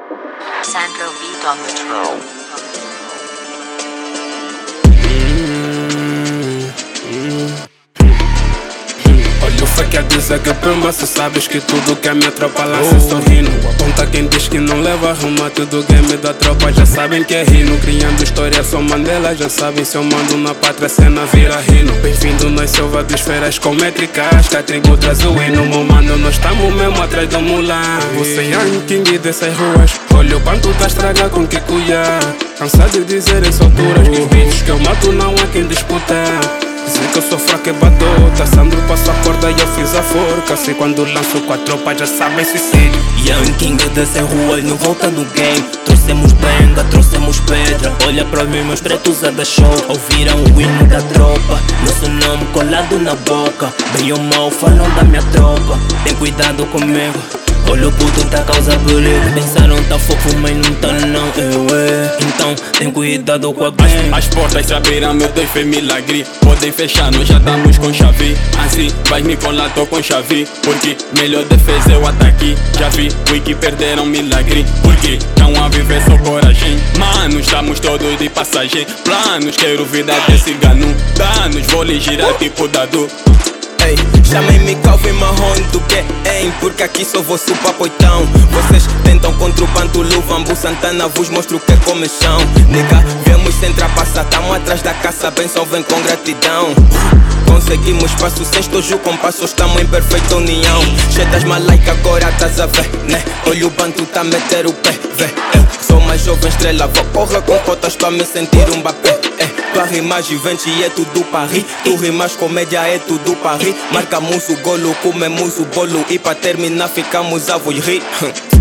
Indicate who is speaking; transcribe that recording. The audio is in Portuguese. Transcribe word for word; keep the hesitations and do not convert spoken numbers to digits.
Speaker 1: Sandro beat on the track.
Speaker 2: Olha o fake a dizer que pimba, se sabes que tudo que a minha tropa lá se sorrindo. Aponta quem diz que não leva arruma tudo game da tropa, já sabem que é rino. Criando história, sou Mandela, já sabem se eu mando na pátria, cena vira rino. Bem-vindo nas selvas de esferas com métricas, que a tribo traz o hino. Meu mano, nós estamos mesmo atrás do Mulan. Você é um king dessas ruas, olha o banco tá estraga com que cuia. Cansado de dizer em alturas que os bichos que eu mato não há quem disputa. Dizem que eu sou fraco e batota, Sandro passou a corda e eu fiz a forca. Se quando lanço com a tropa já sabem suicídio.
Speaker 3: Young King dessa rua, não volta no game. Trouxemos benga, trouxemos pedra. Olha para mim, meus pretos a dar show. Ouviram o hino da tropa, nosso nome colado na boca. Bem ou mal falam da minha tropa, tem cuidado comigo. Olha o puto tá causa perigo. Pensaram tá fofo, mas não tá não, eu é. Então tem cuidado com a gang.
Speaker 4: As, as portas se abriram, meu Deus, foi milagre. Podem fechar, nós já estamos com chave. Assim, vai me colar, tô com chave. Porque melhor defesa é o ataque. Já vi, wiki perderam milagre. Porque não há viver só coragem. Mano, estamos todos de passagem. Planos, quero vida desse gano. Danos, vou lhe girar tipo dado.
Speaker 3: Ei, chamem-me Calvin Marrom do que hein? Porque aqui sou vosso papoitão. Vocês tentam contra o Panto Luvambu Santana, vos mostro o que é comichão. Nega, viemos sem trapaçar, tamo atrás da caça, benção vem com gratidão. Conseguimos passo sexto, o compasso, estamos em perfeita união. Chetas malaica, agora estás a ver, né? Olha o banto tá a meter o pé, vê. Eu sou mais jovem estrela, vou porra com cotas pra me sentir um bapé. É, tua rima gigante é tudo para rir. Tu rimas comédia é tudo para rir. Marcamos o golo, comemos o bolo e pra terminar ficamos a vos rir.